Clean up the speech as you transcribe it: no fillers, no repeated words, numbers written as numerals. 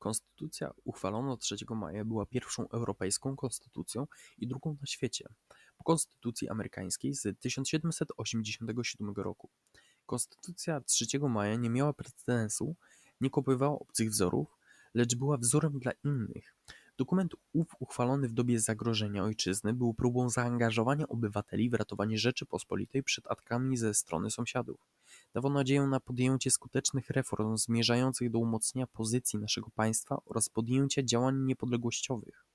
Konstytucja uchwalona 3 maja była pierwszą europejską konstytucją i drugą na świecie, po Konstytucji amerykańskiej z 1787 roku. Konstytucja 3 maja nie miała precedensu, nie kopywała obcych wzorów, lecz była wzorem dla innych. Dokument ów uchwalony w dobie zagrożenia ojczyzny był próbą zaangażowania obywateli w ratowanie Rzeczypospolitej przed atakami ze strony sąsiadów. Dawał nadzieję na podjęcie skutecznych reform zmierzających do umocnienia pozycji naszego państwa oraz podjęcia działań niepodległościowych.